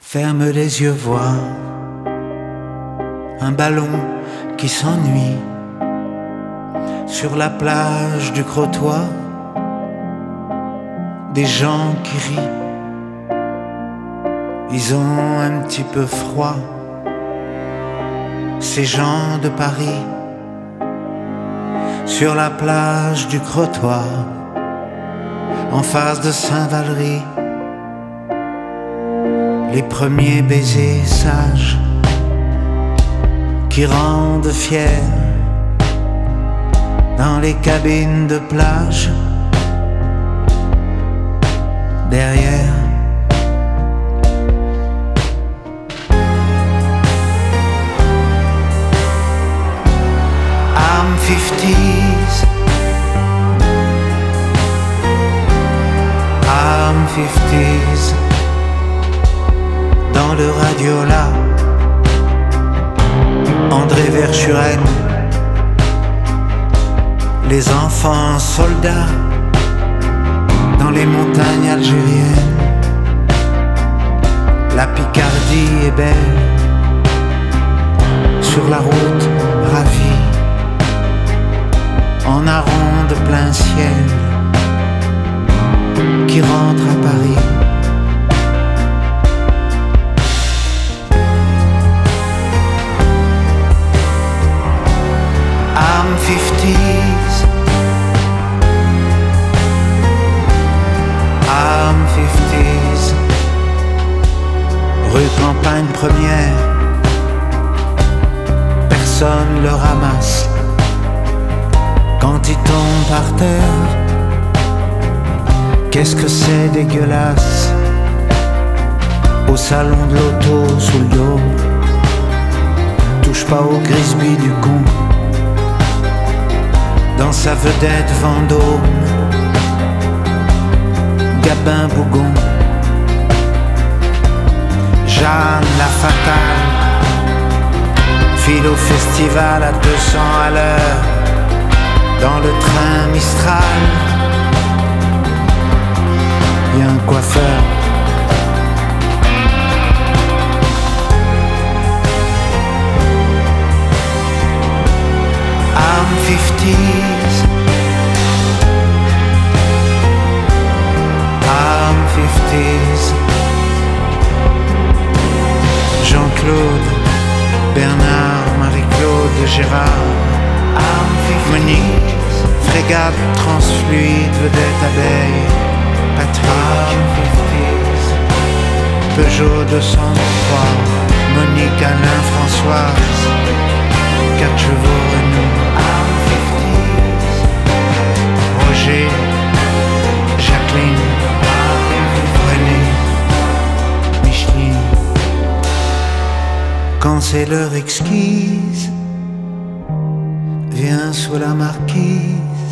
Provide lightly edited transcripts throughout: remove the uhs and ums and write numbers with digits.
Ferme les yeux, vois un ballon qui s'ennuie sur la plage du Crotoy. Des gens qui rient, ils ont un petit peu froid. Ces gens de Paris sur la plage du Crotoy, en face de Saint-Valery. Les premiers baisers sages qui rendent fiers dans les cabines de plage. Derrière I'm 50s, I'm 50s. Dans le Radiola, André Verschuren, les enfants soldats dans les montagnes algériennes. La Picardie est belle, sur la route ravie, en hareng de plein ciel, qui rentre à Paris. I'm 50s, I'm 50s. Rue Campagne Première, personne le ramasse. Quand il tombe par terre, qu'est-ce que c'est dégueulasse. Au salon de l'auto sous le dos, touche pas au Grisby du con. Dans sa vedette Vendôme, Gabin Bougon, Jeanne la fatale, file au festival à 200 à l'heure, dans le train Mistral. Y'a un coiffeur, I'm 50s, I'm 50s. Jean-Claude, Bernard, Marie-Claude, Gérard, I'm 50s. Monique, frégate, transfluide, vedette, abeille, Patrick, I'm 50s. Peugeot 203, Monique, Alain, Françoise, 4 chevaux Renault, I'm 50s. Roger, Jacqueline, René, Micheline. Quand c'est l'heure exquise, viens sous la marquise,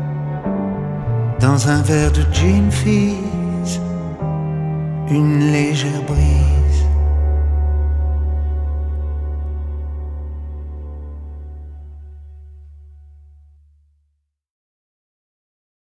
dans un verre de gin fizz, une légère brise.